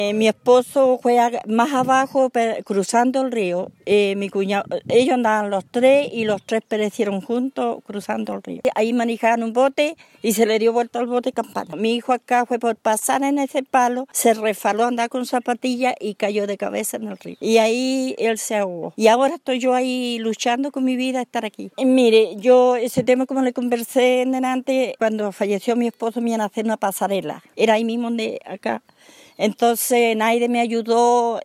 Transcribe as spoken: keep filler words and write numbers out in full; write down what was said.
Eh, mi esposo fue a, más abajo, per, cruzando el río. Eh, mi cuñado, ellos andaban los tres y los tres perecieron juntos cruzando el río. Ahí manejaban un bote y se le dio vuelta al bote campana. Mi hijo acá fue por pasar en ese palo, se resbaló, andaba con zapatillas y cayó de cabeza en el río. Y ahí él se ahogó. Y ahora estoy yo ahí luchando con mi vida a estar aquí. Y mire, yo ese tema, como le conversé en delante, cuando falleció mi esposo me iban a hacer una pasarela. Era ahí mismo de acá. Entonces nadie me ayudó